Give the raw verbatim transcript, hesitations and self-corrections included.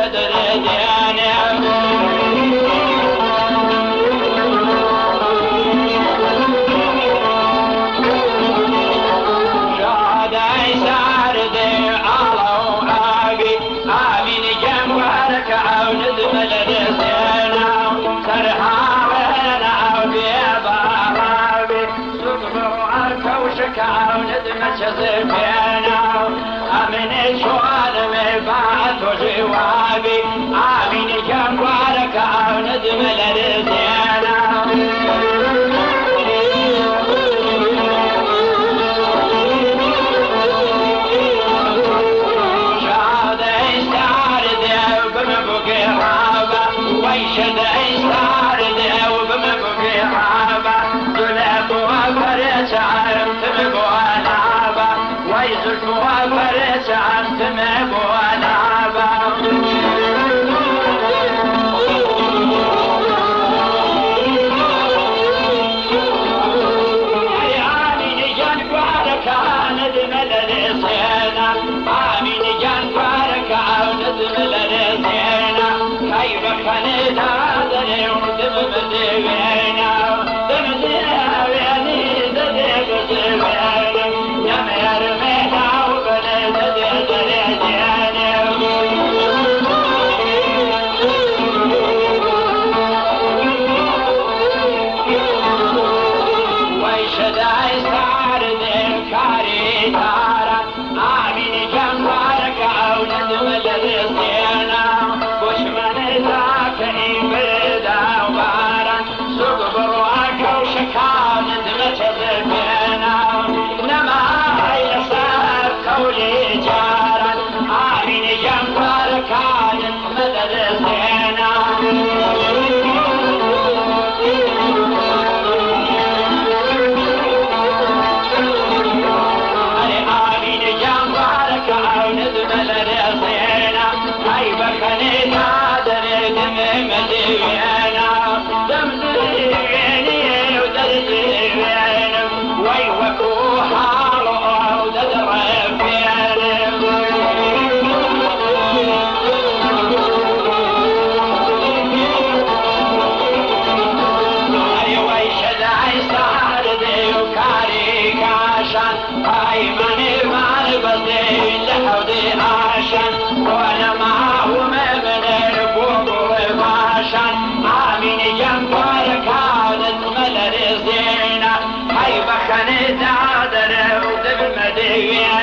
امین سوال می بعد و جوابی امین جان بارک آوند ملر زینا شاد ایستار دیو بم بگی رابا ویشد ایستار دیو بم بگی رابا دلب و فرش عرم تم بوانا ويزك وفرس عن تمام ونعبا آمين جان بارك عند ملرسينا آمين جان بارك عند ملرسينا كيف خليت هذا ودم مدينا دم ديواني دديك سبينا Yeah.